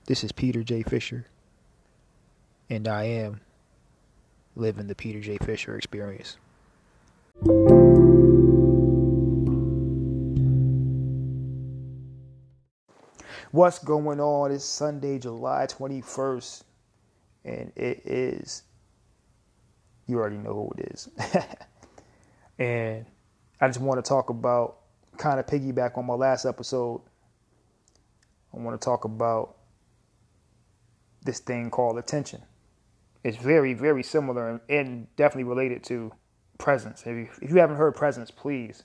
This is Peter J. Fisher, and I am living the Peter J. Fisher experience. What's going on? It's Sunday, July 21st, and it is, you already know who it is. And I just want to talk about, kind of piggyback on my last episode. I want to talk about this thing called attention. It's very, very similar and definitely related to presence. If you haven't heard presence, please.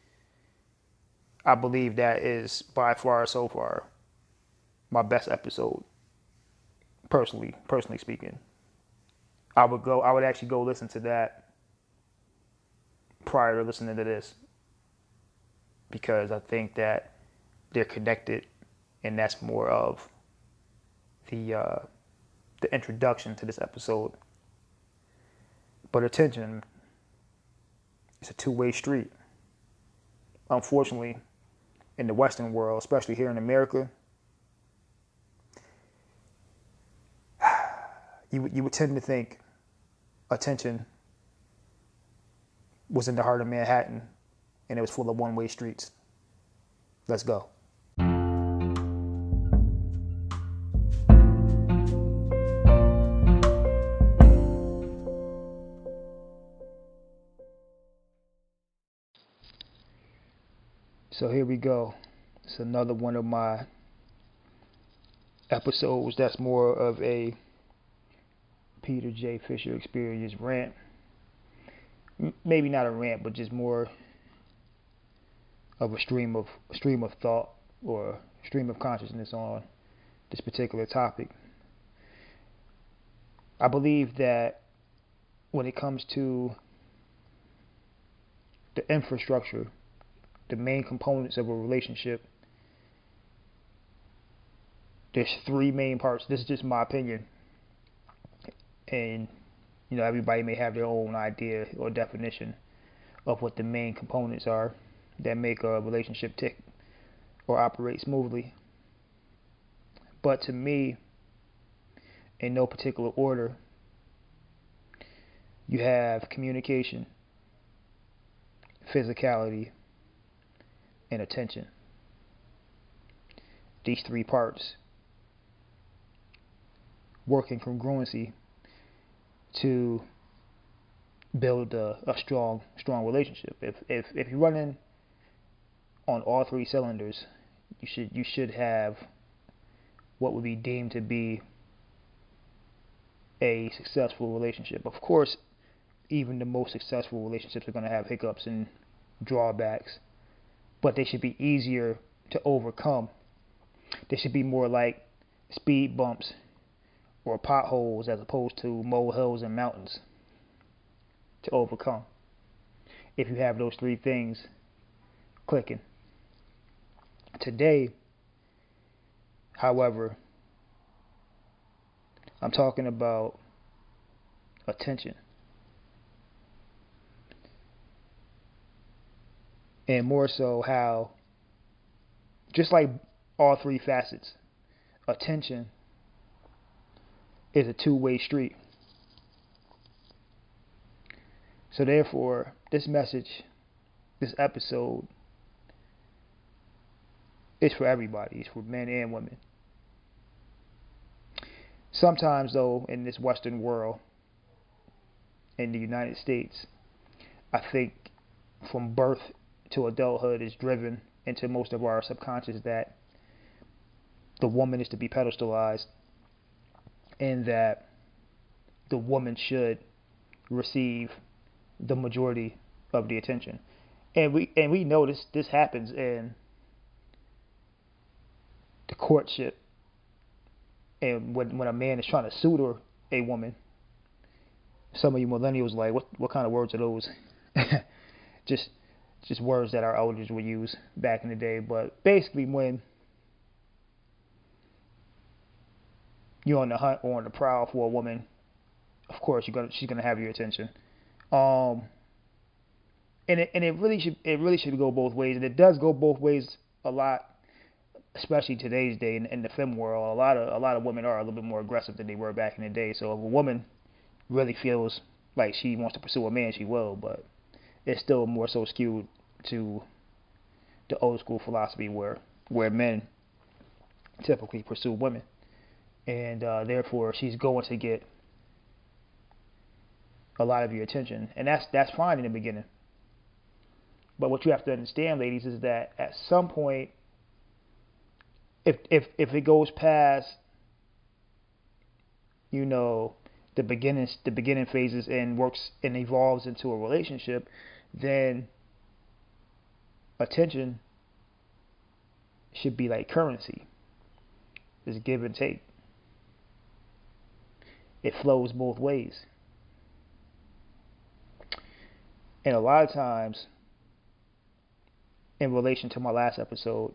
I believe that is by far, so far, my best episode. Personally speaking, I would actually go listen to that prior to listening to this, because I think that they're connected, and that's more of the introduction to this episode. But attention is a two-way street. Unfortunately, in the Western world, especially here in America, you would tend to think attention was in the heart of Manhattan and it was full of one-way streets. Let's go. So here we go. It's another one of my episodes that's more of a Peter J. Fisher experience rant. Maybe not a rant, but just more of a stream of thought or stream of consciousness on this particular topic. I believe that when it comes to the infrastructure, the main components of a relationship, there's three main parts. This is just my opinion, and everybody may have their own idea or definition of what the main components are that make a relationship tick or operate smoothly. But to me, in no particular order, you have communication, physicality, and attention. These three parts work in congruency to build a strong relationship. If you're running on all three cylinders, you should have what would be deemed to be a successful relationship. Of course, even the most successful relationships are going to have hiccups and drawbacks, but they should be easier to overcome. They should be more like speed bumps or potholes as opposed to molehills and mountains to overcome, if you have those three things clicking. Today, however, I'm talking about attention. And more so how, just like all three facets, attention is a two-way street. So therefore, this message, this episode, is for everybody. It's for men and women. Sometimes, though, in this Western world, in the United States, I think from birth to adulthood is driven into most of our subconscious that the woman is to be pedestalized and that the woman should receive the majority of the attention. And we know this happens in the courtship, and when a man is trying to suitor a woman. Some of you millennials like, what kind of words are those? just words that our elders would use back in the day. But basically, when you're on the hunt or on the prowl for a woman, of course she's gonna have your attention. And it really should go both ways, and it does go both ways a lot. especially today's day in the femme world, a lot of women are a little bit more aggressive than they were back in the day. So if a woman really feels like she wants to pursue a man, she will, but it's still more so skewed to the old school philosophy where men typically pursue women, and therefore she's going to get a lot of your attention, and that's fine in the beginning. But what you have to understand, ladies, is that at some point, if it goes past, you know, the beginning phases and works and evolves into a relationship, then attention should be like currency. It's give and take. It flows both ways. And a lot of times, in relation to my last episode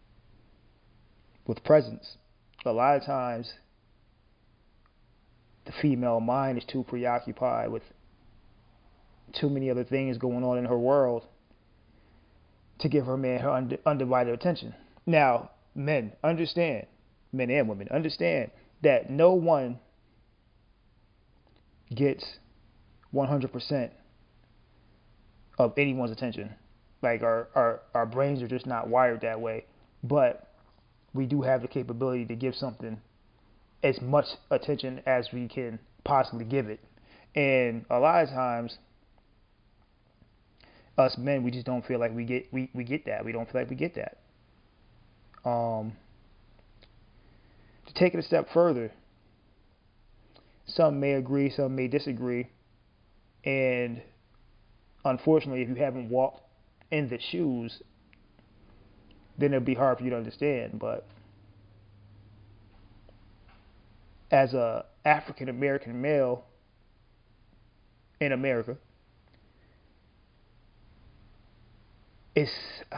with presence, a lot of times the female mind is too preoccupied with too many other things going on in her world to give her man her undivided attention. Now, men understand, men and women understand that no one gets 100% of anyone's attention. Like our brains are just not wired that way. But we do have the capability to give something as much attention as we can possibly give it. And a lot of times, us men, we just don't feel like we get that. We don't feel like we get that. To take it a step further, some may agree, some may disagree, and unfortunately, if you haven't walked in the shoes, then it'll be hard for you to understand. But as a African American male in America, it's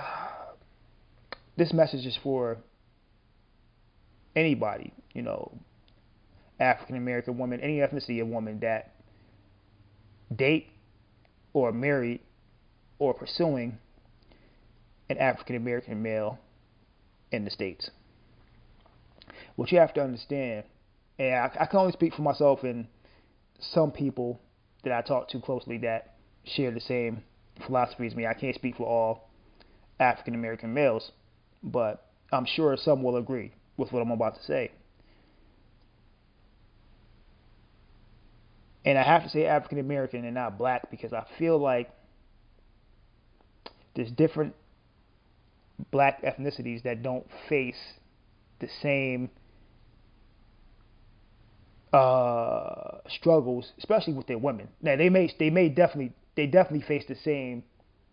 this message is for anybody, you know, African American woman, any ethnicity of woman that date or married or pursuing an African American male in the States. What you have to understand, and I can only speak for myself and some people that I talk to closely that share the same philosophy as me. I can't speak for all African American males, but I'm sure some will agree with what I'm about to say. And I have to say African American and not black because I feel like there's different black ethnicities that don't face the same struggles, especially with their women. Now they definitely face the same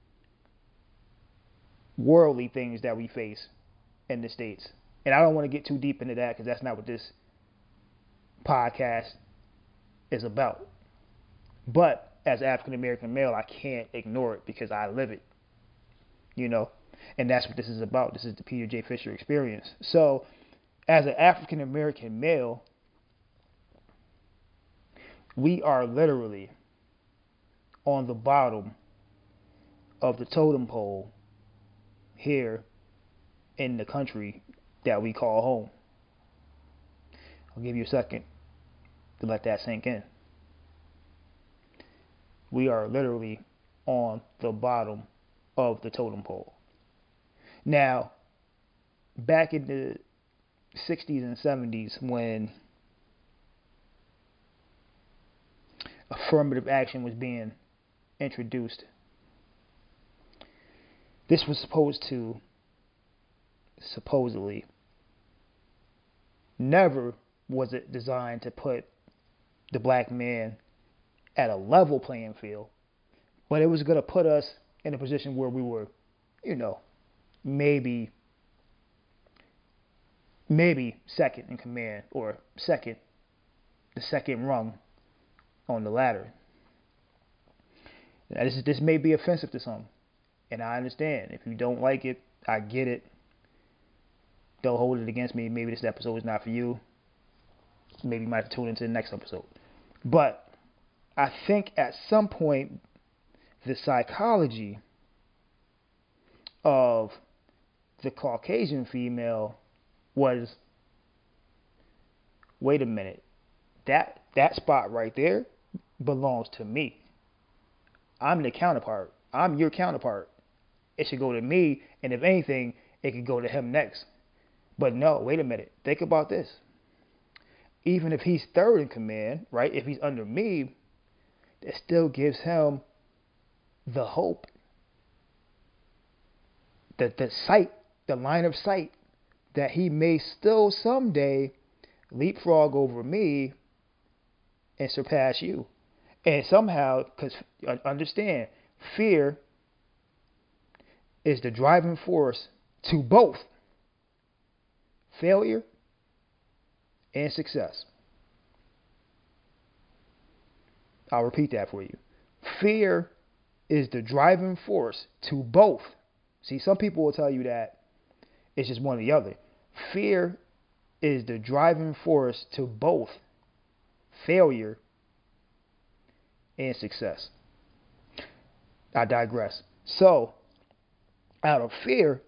worldly things that we face in the States. And I don't want to get too deep into that because that's not what this podcast is about. But as an African American male, I can't ignore it because I live it, you know, and that's what this is about. This is the Peter J. Fisher experience. So, as an African American male, we are literally on the bottom of the totem pole here in the country that we call home. I'll give you a second to let that sink in. We are literally on the bottom of the totem pole. Now, back in the 60s and 70s, when affirmative action was being introduced, this was supposedly, never was it designed to put the black man at a level playing field, but it was going to put us in a position where we were, you know, maybe second in command or the second rung on the ladder. Now, this may be offensive to some, and I understand. If you don't like it, I get it. Don't hold it against me. Maybe this episode is not for you. Maybe you might have to tune into the next episode. But I think at some point, the psychology of the Caucasian female was, wait a minute, that spot right there belongs to me. I'm the counterpart. I'm your counterpart. It should go to me, and if anything, it could go to him next. But no, wait a minute. Think about this. Even if he's third in command, right? If he's under me, it still gives him the hope, the sight, the line of sight that he may still someday leapfrog over me and surpass you. And somehow, because understand, fear is the driving force to both failure and success. I'll repeat that for you. Fear is the driving force to both. See, some people will tell you that it's just one or the other. Fear is the driving force to both failure and success. I digress. So, out of fear,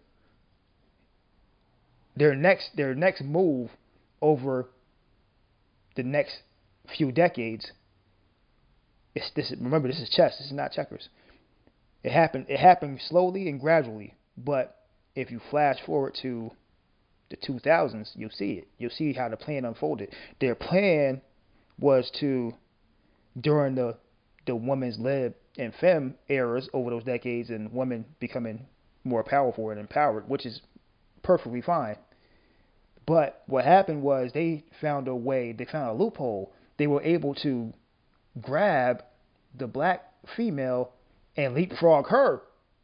their next move over the next few decades remember, this is chess. This is not checkers. It happened slowly and gradually, but if you flash forward to the 2000s, you'll see it. You'll see how the plan unfolded. Their plan was to, during the women's lib and femme eras over those decades, and women becoming more powerful and empowered, which is perfectly fine. But what happened was they found a loophole. They were able to grab the black female and leapfrog her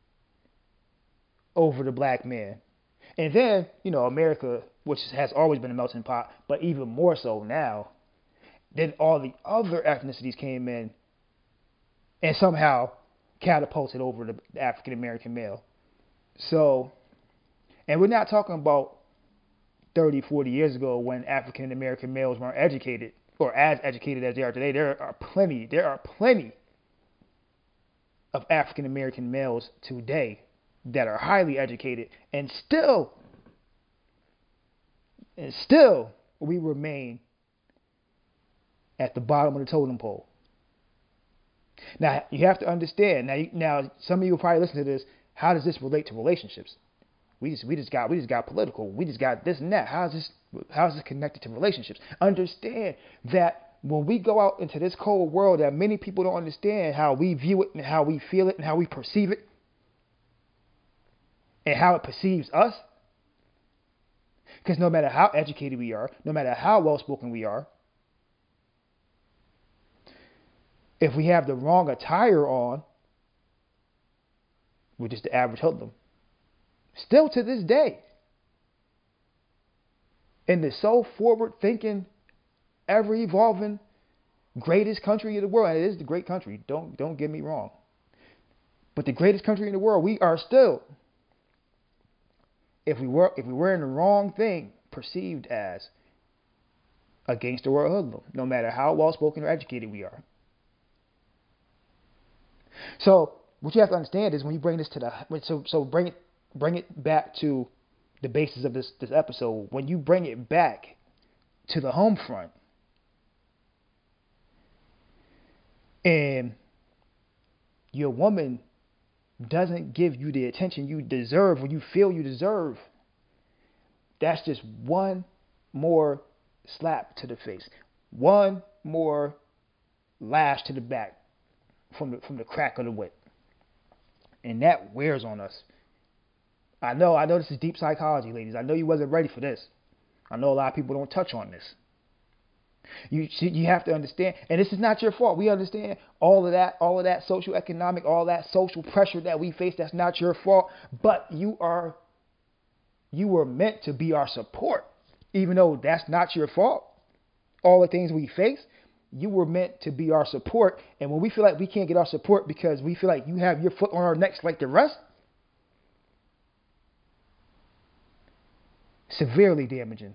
over the black man. And then, America, which has always been a melting pot, but even more so now, then all the other ethnicities came in and somehow catapulted over the African American male. So, and we're not talking about 30, 40 years ago when African American males weren't educated or as educated as they are today. There are plenty of African American males today that are highly educated, and still we remain at the bottom of the totem pole. Now you have to understand. Now some of you will probably listen to this. How does this relate to relationships? We just got political. We just got this and that. How is this connected to relationships? Understand that when we go out into this cold world, that many people don't understand how we view it and how we feel it and how we perceive it and how it perceives us. Because no matter how educated we are, no matter how well spoken we are, if we have the wrong attire on, we're just the average hoodlum. Still to this day, in the so forward-thinking, ever-evolving, greatest country in the world, and it is the great country, don't get me wrong, but the greatest country in the world, we are still, if we were in the wrong thing, perceived as a gangster or a hoodlum, no matter how well-spoken or educated we are. So what you have to understand is when you bring this to bring it back to the basis of this episode. When you bring it back to the home front, and your woman doesn't give you the attention you deserve or you feel you deserve, that's just one more slap to the face, one more lash to the back from the crack of the whip, and that wears on us. I know this is deep psychology, ladies. I know you wasn't ready for this. I know a lot of people don't touch on this. You have to understand, and this is not your fault. We understand all of that social economic, all that social pressure that we face. That's not your fault. But you were meant to be our support, even though that's not your fault. All the things we face, you were meant to be our support. And when we feel like we can't get our support because we feel like you have your foot on our necks like the rest, severely damaging.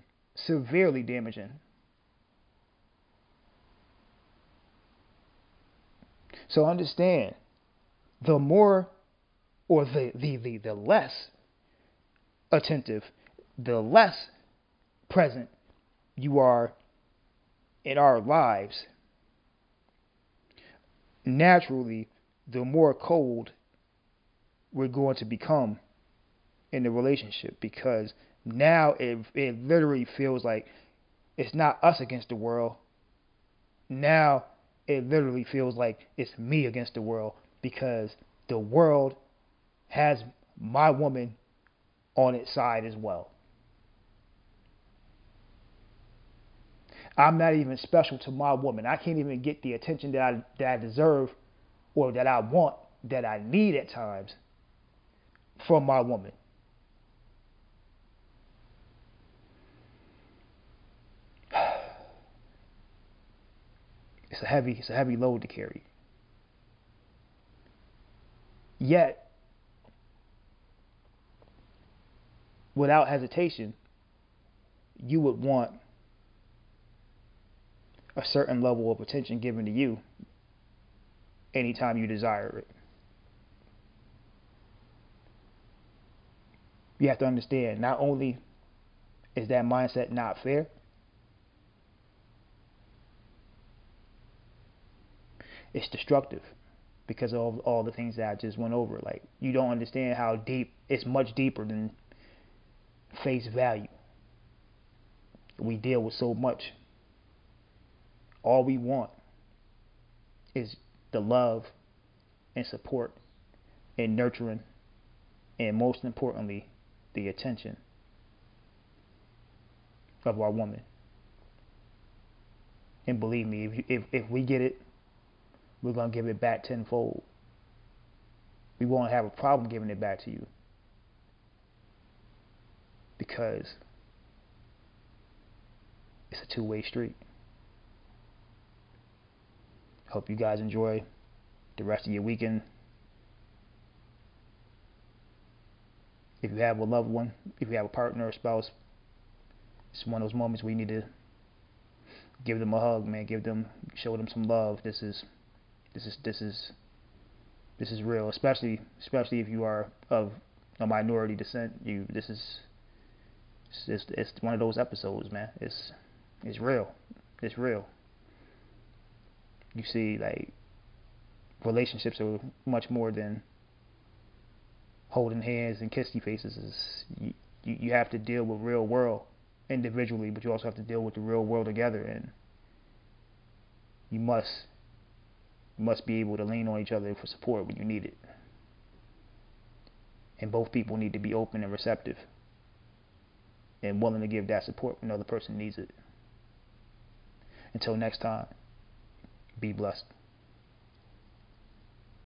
So understand, the more or the less attentive, the less present you are in our lives, naturally, the more cold we're going to become in the relationship, because now it literally feels like it's not us against the world. Now it literally feels like it's me against the world, because the world has my woman on its side as well. I'm not even special to my woman. I can't even get the attention that I deserve, or that I want, that I need at times from my woman. It's a heavy load to carry. Yet, without hesitation, you would want a certain level of attention given to you anytime you desire it. You have to understand, not only is that mindset not fair, it's destructive because of all the things that I just went over. Like, you don't understand how deep, it's much deeper than face value. We deal with so much. All we want is the love and support and nurturing, and most importantly, the attention of our woman. And believe me, if we get it, we're going to give it back tenfold. We won't have a problem giving it back to you, because it's a two-way street. Hope you guys enjoy the rest of your weekend. If you have a loved one, if you have a partner or spouse, it's one of those moments where you need to give them a hug, man. Show them some love. This is real, especially if you are of a minority descent. It's one of those episodes, man. It's real. It's real. You see, like, relationships are much more than holding hands and kissy faces. You have to deal with real world individually, but you also have to deal with the real world together, and you must be able to lean on each other for support when you need it. And both people need to be open and receptive and willing to give that support when the other person needs it. Until next time, be blessed.